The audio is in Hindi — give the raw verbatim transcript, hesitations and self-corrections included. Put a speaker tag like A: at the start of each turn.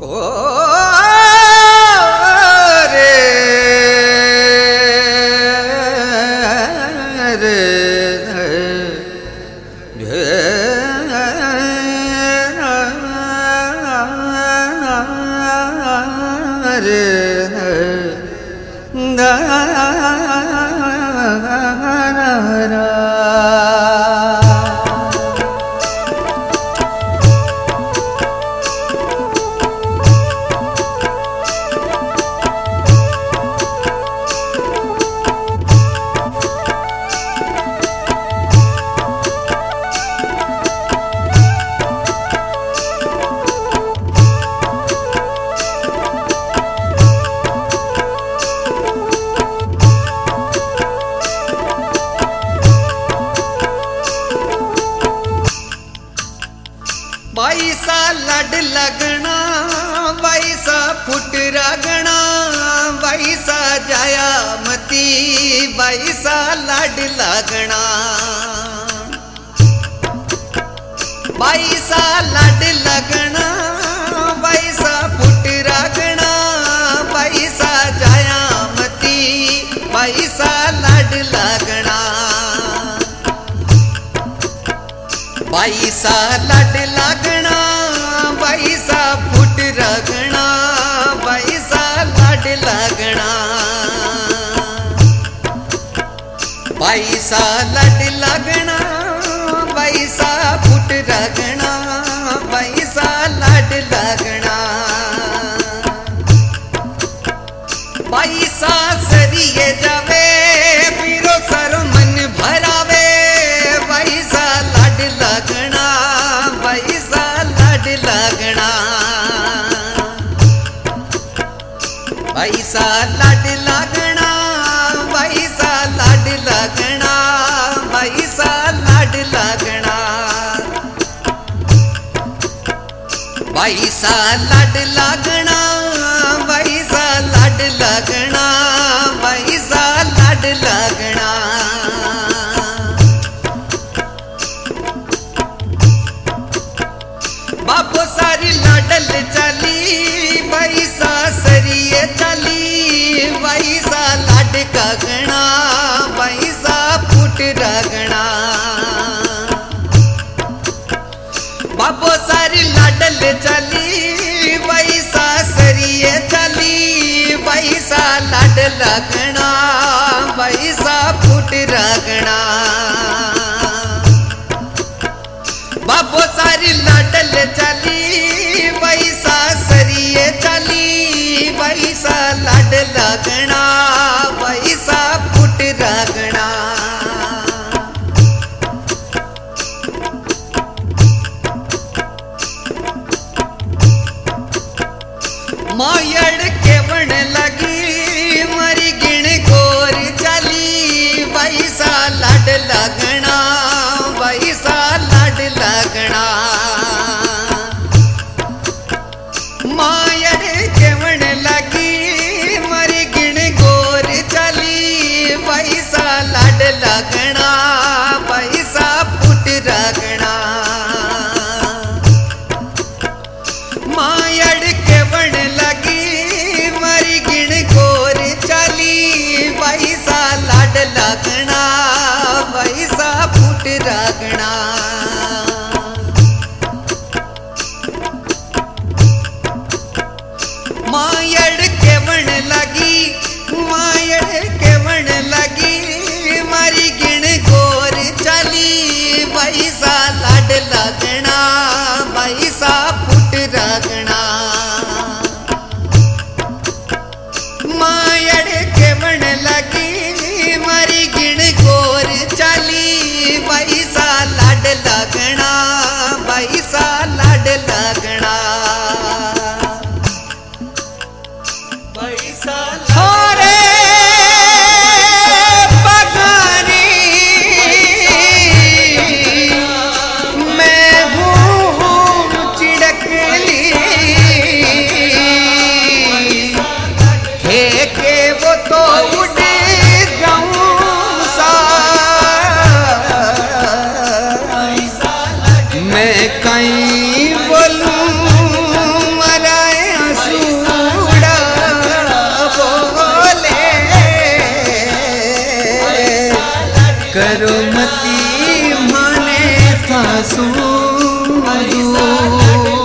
A: बाईसा लड लगना बाईसा फुट रागना बाईसा जाया मती बाईसा लड लगना बाईसा लड लगना बाईसा फुट रागना बाईसा जाया मती बाईसा लड लगना बाईसा लड लगना बाईसा फुट रगना बाईसा लड लगना बाईसा लड लगना बाईसा फुट रगना बाईसा लड लगना बाईसा सरिये जावे पीरो सर मन भरावे बाईसा लड लगना बाईसा लड लगना बाईसा लड लगना बाईसा लड लगना बाईसा लड लगना बाईसा लड लगना बाईसा लड लगना बाईसा लड लगना बाबो सारी लाडल चली बाईसा सरिये चली बाईसा लड गगना बाईसा फुट रगना बाबो सारी लाडल चली बाईसा सरिये चली बाईसा लड लगना बाईसा फुट रगना बाबो सारी लाडल चली बाईसा सरिये चली बाईसा लड लगना बाईसा फुट रगना मायड़ के बन लगी मरी गिण गोर चली बाईसा लड लगना बाईसा लड लगना मायड़ के बन लगी मरी गिण गोर चली बाईसा लड लगना बाईसा फुट रगना मायड़ के बन लगी मरी गिण ती म्हणे सासू